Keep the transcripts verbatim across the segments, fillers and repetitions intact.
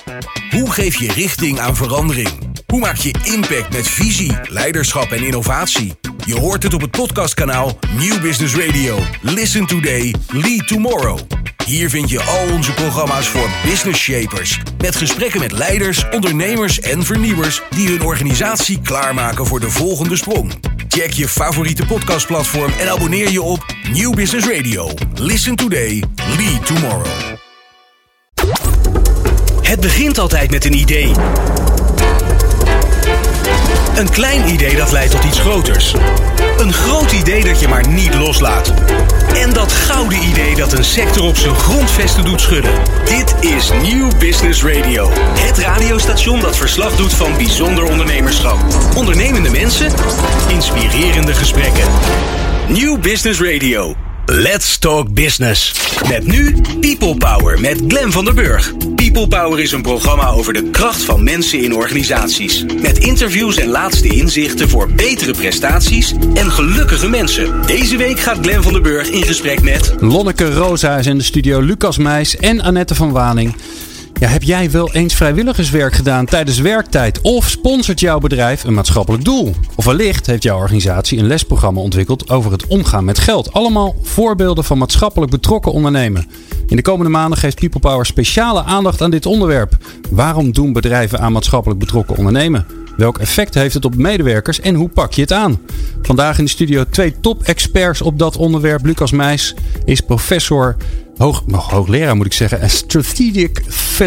Hoe geef je richting aan verandering? Hoe maak je impact met visie, leiderschap en innovatie? Je hoort het op het podcastkanaal Nieuw Business Radio. Listen today, lead tomorrow. Hier vind je al onze programma's voor business shapers. Met gesprekken met leiders, ondernemers en vernieuwers die hun organisatie klaarmaken voor de volgende sprong. Check je favoriete podcastplatform en abonneer je op Nieuw Business Radio. Listen today, lead tomorrow. Het begint altijd met een idee. Een klein idee dat leidt tot iets groters. Een groot idee dat je maar niet loslaat. En dat gouden idee dat een sector op zijn grondvesten doet schudden. Dit is Nieuw Business Radio. Het radiostation dat verslag doet van bijzonder ondernemerschap. Ondernemende mensen, inspirerende gesprekken. Nieuw Business Radio. Let's talk business. Met nu People Power met Glenn van der Burg. People Power is een programma over de kracht van mensen in organisaties. Met interviews en laatste inzichten voor betere prestaties en gelukkige mensen. Deze week gaat Glenn van der Burg in gesprek met Lonneke Rosa is in de studio, Lucas Meijs en Annette van Waning. Ja, heb jij wel eens vrijwilligerswerk gedaan tijdens werktijd? Of sponsort jouw bedrijf een maatschappelijk doel? Of wellicht heeft jouw organisatie een lesprogramma ontwikkeld over het omgaan met geld. Allemaal voorbeelden van maatschappelijk betrokken ondernemen. In de komende maanden geeft People Power speciale aandacht aan dit onderwerp. Waarom doen bedrijven aan maatschappelijk betrokken ondernemen? Welk effect heeft het op medewerkers en hoe pak je het aan? Vandaag in de studio twee top-experts op dat onderwerp. Lucas Meijs is professor... Hoog, hoogleraar moet ik zeggen. Strategic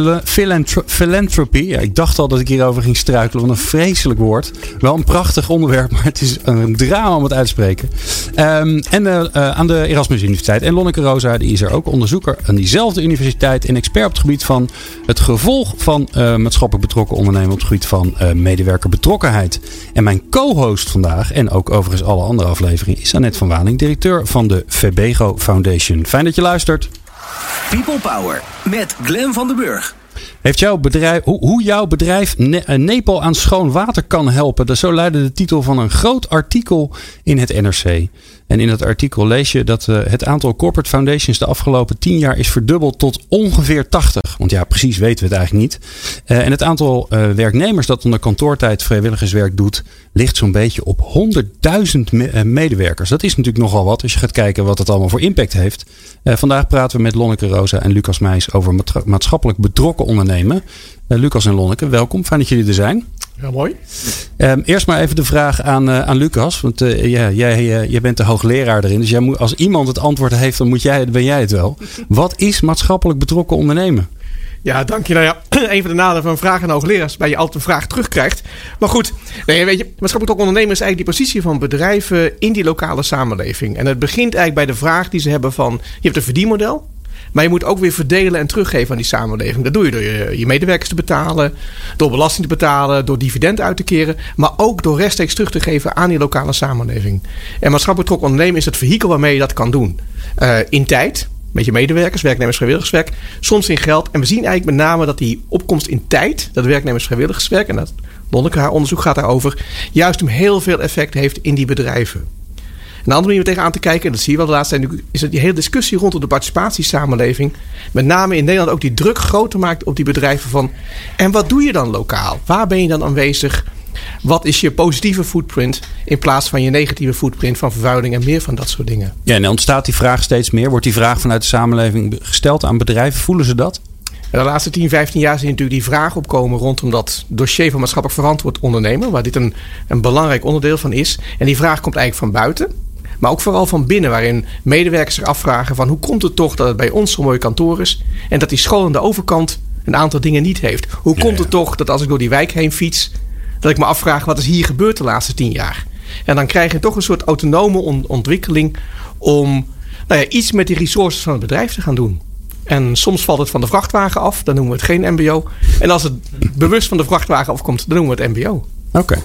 Philanthropy. Ja, ik dacht al dat ik hierover ging struikelen. Wat een vreselijk woord. Wel een prachtig onderwerp, maar het is een drama om het uit te spreken. Um, en uh, uh, aan de Erasmus Universiteit. En Lonneke Rosa, die is er ook onderzoeker aan diezelfde universiteit. En expert op het gebied van het gevolg van uh, maatschappelijk betrokken ondernemen. Op het gebied van uh, medewerkerbetrokkenheid. En mijn co-host vandaag, en ook overigens alle andere afleveringen, is Annette van Waning, directeur van de Verbego Foundation. Fijn dat je luistert. People Power met Glenn van der Burg. Heeft jouw bedrijf, hoe, hoe jouw bedrijf ne, Nepal aan schoon water kan helpen? Dat zo luidde de titel van een groot artikel in het N R C. En in dat artikel lees je dat uh, het aantal corporate foundations de afgelopen tien jaar is verdubbeld tot ongeveer tachtig. Want ja, precies weten we het eigenlijk niet. Uh, en het aantal uh, werknemers dat onder kantoortijd vrijwilligerswerk doet, ligt zo'n beetje op honderdduizend me- uh, medewerkers. Dat is natuurlijk nogal wat als je gaat kijken wat het allemaal voor impact heeft. Uh, vandaag praten we met Lonneke Rosa en Lucas Meijs over maat- maatschappelijk betrokken ondernemen. Uh, Lucas en Lonneke, welkom. Fijn dat jullie er zijn. Ja, mooi. Um, eerst maar even de vraag aan, uh, aan Lucas. Want uh, ja, jij, uh, jij bent de hoogleraar erin. Dus jij moet, als iemand het antwoord heeft, dan moet jij, ben jij het wel. Wat is maatschappelijk betrokken ondernemen? Ja, dank je. Nou ja, een van de nadelen van een vraag aan hoogleraar is dat je altijd een vraag terugkrijgt. Maar goed, nee, weet je, maatschappelijk betrokken ondernemen is eigenlijk die positie van bedrijven in die lokale samenleving. En het begint eigenlijk bij de vraag die ze hebben van, je hebt een verdienmodel. Maar je moet ook weer verdelen en teruggeven aan die samenleving. Dat doe je door je, je medewerkers te betalen, door belasting te betalen, door dividend uit te keren. Maar ook door rechtstreeks terug te geven aan die lokale samenleving. En maatschappelijk betrokken ondernemen is het vehikel waarmee je dat kan doen. Uh, in tijd, met je medewerkers, werknemers, vrijwilligerswerk. Soms in geld. En we zien eigenlijk met name dat die opkomst in tijd, dat werknemers, vrijwilligerswerk, en dat Lonneke haar onderzoek gaat daarover, juist om heel veel effect heeft in die bedrijven. Een andere manier om tegenaan te kijken, en dat zie je wel de laatste tijd, is dat die hele discussie rondom de participatiesamenleving, met name in Nederland ook die druk groter maakt op die bedrijven van, en wat doe je dan lokaal? Waar ben je dan aanwezig? Wat is je positieve footprint in plaats van je negatieve footprint van vervuiling en meer van dat soort dingen? Ja, en dan ontstaat die vraag steeds meer. Wordt die vraag vanuit de samenleving gesteld aan bedrijven? Voelen ze dat? De laatste tien, vijftien jaar zie je natuurlijk die vraag opkomen rondom dat dossier van maatschappelijk verantwoord ondernemen, waar dit een, een belangrijk onderdeel van is. En die vraag komt eigenlijk van buiten. Maar ook vooral van binnen, waarin medewerkers zich afvragen van hoe komt het toch dat het bij ons zo'n mooi kantoor is en dat die school aan de overkant een aantal dingen niet heeft. Hoe ja, komt het ja. toch dat als ik door die wijk heen fiets, dat ik me afvraag wat is hier gebeurd de laatste tien jaar? En dan krijg je toch een soort autonome on- ontwikkeling om nou ja, iets met die resources van het bedrijf te gaan doen. En soms valt het van de vrachtwagen af, dan noemen we het geen M B O. En als het bewust van de vrachtwagen afkomt, dan noemen we het M B O. Oké.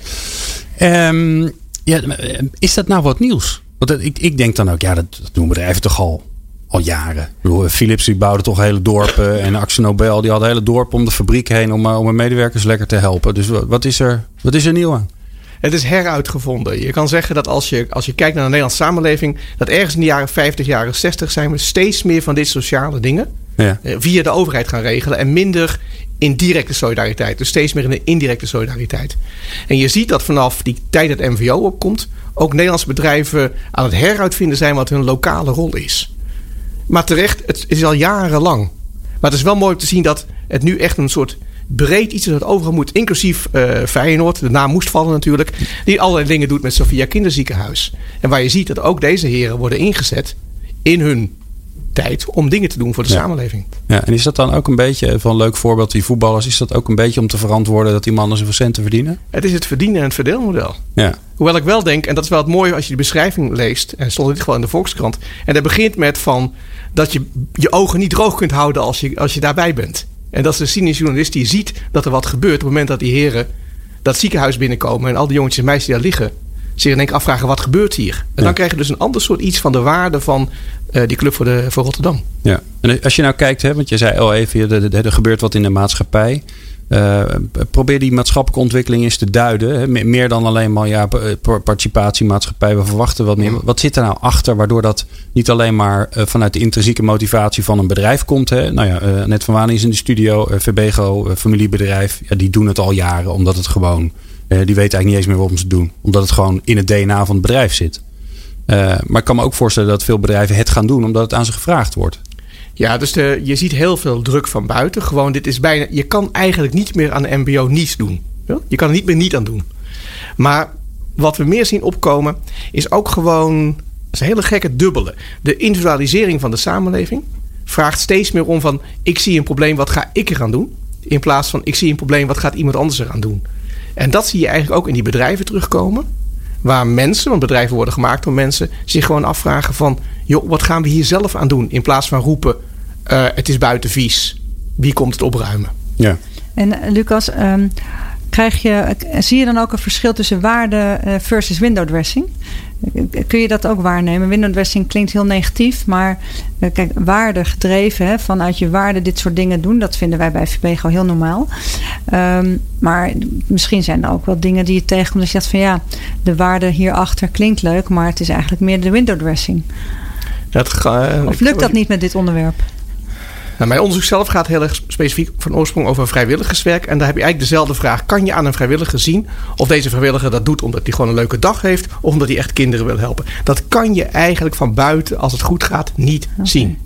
Okay. Um... Ja, is dat nou wat nieuws? Want ik, ik denk dan ook, ja, dat, dat doen bedrijven toch al, al jaren. Ik bedoel, Philips die bouwde toch hele dorpen en Akzo Nobel die had hele dorpen om de fabriek heen om, om hun medewerkers lekker te helpen. Dus wat is er, wat is er nieuw aan? Het is heruitgevonden. Je kan zeggen dat als je, als je kijkt naar de Nederlandse samenleving, dat ergens in de jaren vijftig, jaren zestig zijn we steeds meer van dit sociale dingen. Ja. uh, via de overheid gaan regelen en minder in directe solidariteit. Dus steeds meer in de indirecte solidariteit. En je ziet dat vanaf die tijd dat M V O opkomt, ook Nederlandse bedrijven aan het heruitvinden zijn wat hun lokale rol is. Maar terecht, het is al jarenlang. Maar het is wel mooi om te zien dat het nu echt een soort breed iets is dat overal moet. Inclusief uh, Feyenoord, de naam moest vallen natuurlijk. Die allerlei dingen doet met Sophia Kinderziekenhuis. En waar je ziet dat ook deze heren worden ingezet in hun tijd om dingen te doen voor de ja. samenleving. Ja, en is dat dan ook een beetje, van een leuk voorbeeld, die voetballers, is dat ook een beetje om te verantwoorden dat die mannen zoveel centen verdienen? Het is het verdienen en het verdeelmodel. Ja. Hoewel ik wel denk, en dat is wel het mooie als je de beschrijving leest, en stond dit gewoon in de Volkskrant, en dat begint met van dat je je ogen niet droog kunt houden als je, als je daarbij bent. En dat is de cynische journalist die ziet dat er wat gebeurt op het moment dat die heren dat ziekenhuis binnenkomen en al die jongetjes en meisjes die daar liggen zich in één keer afvragen wat gebeurt hier. En ja. dan krijg je dus een ander soort iets van de waarde van uh, die club voor, de, voor Rotterdam. Ja, en als je nou kijkt, hè, want je zei al even, er, er gebeurt wat in de maatschappij. Uh, probeer die maatschappelijke ontwikkeling eens te duiden. Hè. Meer dan alleen maar ja, participatie, maatschappij, we verwachten wat meer. Ja. Wat zit er nou achter waardoor dat niet alleen maar uh, vanuit de intrinsieke motivatie van een bedrijf komt. Hè. Nou ja, uh, Net van Waning is in de studio, uh, Verbego, uh, familiebedrijf. Ja, die doen het al jaren omdat het gewoon, uh, die weten eigenlijk niet eens meer waarom ze het doen. Omdat het gewoon in het D N A van het bedrijf zit. Uh, maar ik kan me ook voorstellen dat veel bedrijven het gaan doen omdat het aan ze gevraagd wordt. Ja, dus de, je ziet heel veel druk van buiten. Gewoon, dit is bijna, je kan eigenlijk niet meer aan de M B O niets doen. Je kan er niet meer niet aan doen. Maar wat we meer zien opkomen is ook gewoon, dat is een hele gekke dubbele. De individualisering van de samenleving vraagt steeds meer om van, ik zie een probleem, wat ga ik eraan doen? In plaats van, ik zie een probleem, wat gaat iemand anders eraan doen? En dat zie je eigenlijk ook in die bedrijven terugkomen. Waar mensen, want bedrijven worden gemaakt door mensen, zich gewoon afvragen van, joh, wat gaan we hier zelf aan doen? In plaats van roepen, uh, het is buiten vies. Wie komt het opruimen? Ja. En uh, Lucas, um, krijg je, zie je dan ook een verschil tussen waarde uh, versus window dressing? Kun je dat ook waarnemen? Window dressing klinkt heel negatief, maar uh, kijk, waarde gedreven, hè, vanuit je waarde dit soort dingen doen, dat vinden wij bij Verbego heel normaal. Um, maar misschien zijn er ook wel dingen die je tegenkomt dat je zegt van ja, de waarde hierachter klinkt leuk, maar het is eigenlijk meer de window dressing. Dat ga, of lukt dat niet met dit onderwerp? Nou, mijn onderzoek zelf gaat heel erg specifiek van oorsprong over vrijwilligerswerk. En daar heb je eigenlijk dezelfde vraag. Kan je aan een vrijwilliger zien of deze vrijwilliger dat doet omdat hij gewoon een leuke dag heeft of omdat hij echt kinderen wil helpen? Dat kan je eigenlijk van buiten, als het goed gaat, niet okay. zien.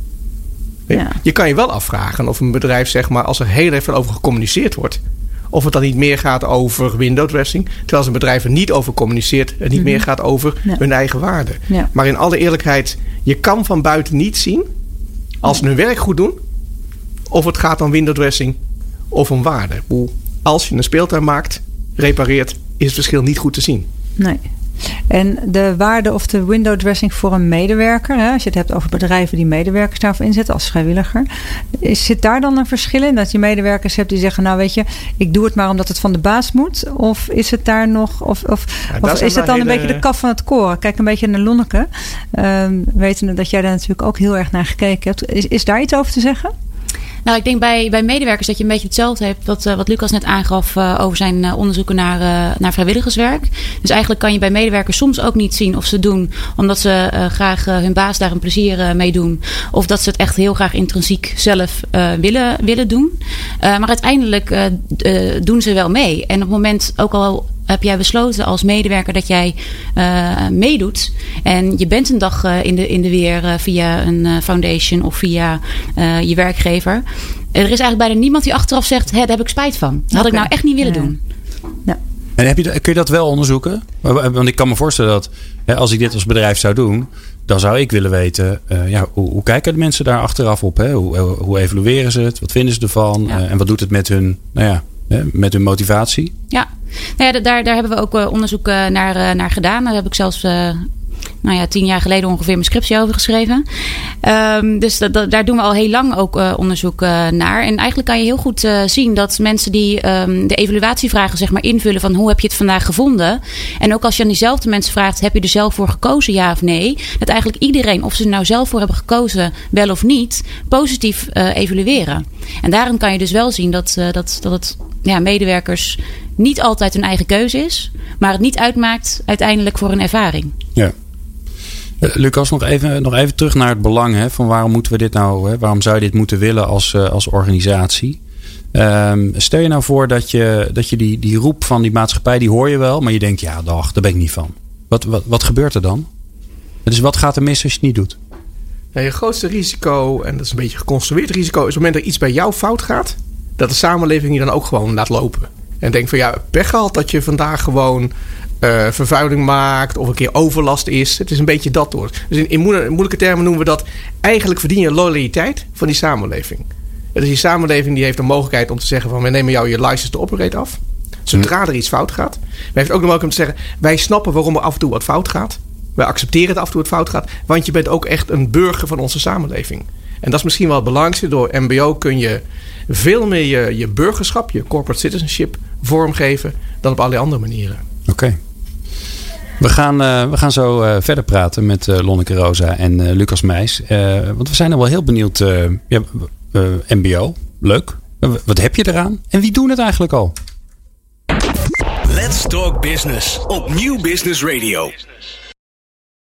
Ja. Je kan je wel afvragen of een bedrijf, zeg maar, als er heel erg veel over gecommuniceerd wordt, of het dan niet meer gaat over window dressing, terwijl als een bedrijf er niet over communiceert, het niet mm-hmm. meer gaat over ja. hun eigen waarde. Ja. Maar in alle eerlijkheid, je kan van buiten niet zien, als ze hun werk goed doen, of het gaat om window dressing of om waarde. Als je een speeltuin maakt, repareert, is het verschil niet goed te zien. Nee. En de waarde of de window dressing voor een medewerker, hè, als je het hebt over bedrijven die medewerkers daarvoor inzetten als vrijwilliger, is, zit daar dan een verschil in? Dat je medewerkers hebt die zeggen, nou weet je, ik doe het maar omdat het van de baas moet? Of is het daar nog, of, of, ja, of is het dan hele... een beetje de kaf van het koren? Kijk een beetje naar Lonneke, um, wetende dat jij daar natuurlijk ook heel erg naar gekeken hebt. Is, is daar iets over te zeggen? Nou, ik denk bij, bij medewerkers dat je een beetje hetzelfde hebt wat, uh, wat Lucas net aangaf uh, over zijn uh, onderzoeken naar, uh, naar vrijwilligerswerk. Dus eigenlijk kan je bij medewerkers soms ook niet zien of ze het doen omdat ze uh, graag uh, hun baas daar een plezier uh, mee doen. Of dat ze het echt heel graag intrinsiek zelf uh, willen, willen doen. Uh, maar uiteindelijk uh, uh, doen ze wel mee. En op het moment ook al heb jij besloten als medewerker dat jij uh, meedoet. En je bent een dag uh, in, de, in de weer uh, via een uh, foundation of via uh, je werkgever. Er is eigenlijk bijna niemand die achteraf zegt, hè, daar heb ik spijt van. Dat had okay. ik nou echt niet willen ja. doen. Ja. En heb je, kun je dat wel onderzoeken? Want ik kan me voorstellen dat hè, als ik dit als bedrijf zou doen, dan zou ik willen weten, uh, ja, hoe, hoe kijken de mensen daar achteraf op? Hè? Hoe, hoe evalueren ze het? Wat vinden ze ervan? Ja. Uh, en wat doet het met hun, nou ja, met hun motivatie? Ja, nou ja daar, daar hebben we ook uh, onderzoek uh, naar, uh, naar gedaan. Daar heb ik zelfs uh, nou ja, tien jaar geleden ongeveer mijn scriptie over geschreven. Um, dus dat, dat, daar doen we al heel lang ook uh, onderzoek uh, naar. En eigenlijk kan je heel goed uh, zien dat mensen die um, de evaluatievragen zeg maar invullen van hoe heb je het vandaag gevonden? En ook als je aan diezelfde mensen vraagt, heb je er zelf voor gekozen, ja of nee? Dat eigenlijk iedereen, of ze er nou zelf voor hebben gekozen, wel of niet, positief uh, evalueren. En daarin kan je dus wel zien dat, uh, dat, dat het ja, medewerkers niet altijd hun eigen keuze is, maar het niet uitmaakt uiteindelijk voor een ervaring. Ja. Uh, Lucas, nog even, nog even terug naar het belang. Hè, van waarom moeten we dit nou, hè, waarom zou je dit moeten willen als, uh, als organisatie? Um, stel je nou voor dat je, dat je die, die roep van die maatschappij, die hoor je wel. Maar je denkt, ja dag, daar ben ik niet van. Wat, wat, wat gebeurt er dan? Dus wat gaat er mis als je het niet doet? Ja, je grootste risico, en dat is een beetje geconstrueerd risico, is op het moment dat iets bij jou fout gaat, dat de samenleving je dan ook gewoon laat lopen. En denkt van ja, pech gehad dat je vandaag gewoon uh, vervuiling maakt of een keer overlast is. Het is een beetje dat door. Dus in, in moeilijke termen noemen we dat, eigenlijk verdien je loyaliteit van die samenleving. Dus die samenleving die heeft de mogelijkheid om te zeggen van, wij nemen jou je license to operate af. Zodra er iets fout gaat. Maar heeft ook de mogelijkheid om te zeggen, wij snappen waarom er af en toe wat fout gaat. Wij accepteren dat af en toe het fout gaat. Want je bent ook echt een burger van onze samenleving. En dat is misschien wel het belangrijkste. Door M B O kun je veel meer je, je burgerschap, je corporate citizenship vormgeven dan op allerlei andere manieren. Oké. Okay. We gaan, uh, we gaan zo uh, verder praten met uh, Lonneke Rosa en uh, Lucas Meijs. Uh, want we zijn er wel heel benieuwd. Uh, ja, uh, M B O, leuk. Uh, wat heb je eraan? En wie doen het eigenlijk al? Let's Talk Business op Nieuw Business Radio.